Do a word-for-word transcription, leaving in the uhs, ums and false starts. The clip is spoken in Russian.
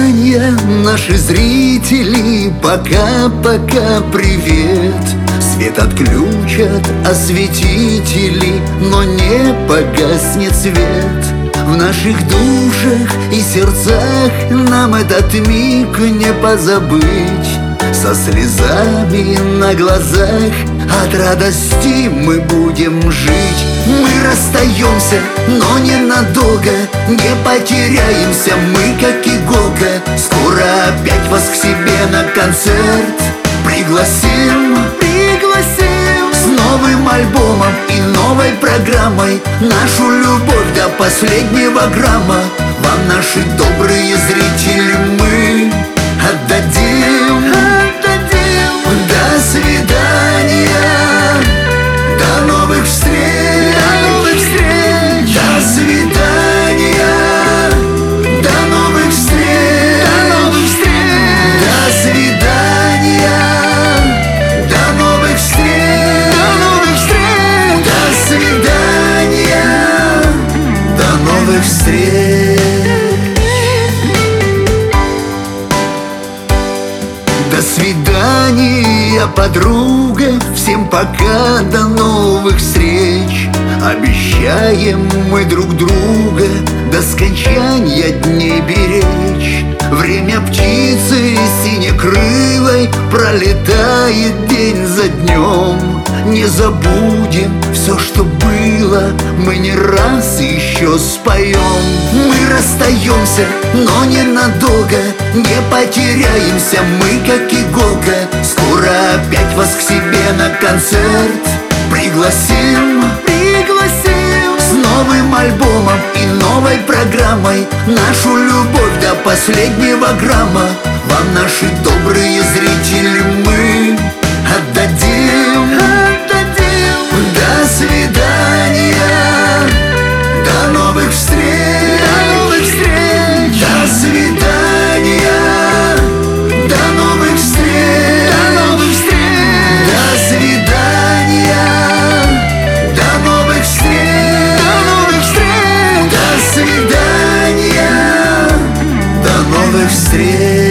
свидания, наши зрители, пока-пока, привет. Свет отключат осветители, но не погаснет свет. В наших душах и сердцах нам этот миг не позабыть. Со слезами на глазах от радости мы будем жить. Мы расстаемся, но ненадолго, не потеряемся мы, как иголка. Скоро опять вас к себе на концерт пригласим, пригласим с новым альбомом и новой программой. Нашу любовь до последнего грамма вам, наши добрые зрители, мы отдадим, отдадим. До свидания, до новых встреч, до новых встреч, до свидания, до новых встреч, до новых встреч, до свидания, до новых встреч, до новых встреч, до свидания, до новых встреч. До свидания, подруга, всем пока, до новых встреч. Обещаем мы друг друга до скончания дней беречь. Время птицы синекрылой пролетает день за днем. Не забудем все, что было, мы не раз еще споем. Мы расстаемся, но ненадолго, не потеряемся мы, как иголка. Скоро опять вас к себе на концерт пригласим, пригласим с новым альбомом и новой программой. Нашу любовь до последнего грамма вам, наши добрые зрители, мы отдадим, отдадим. До свидания, до новых встреч, до новых встреч, до свидания, до новых встреч, до новых встреч, до свидания, до новых встреч, до новых встреч, до свидания, до новых встреч.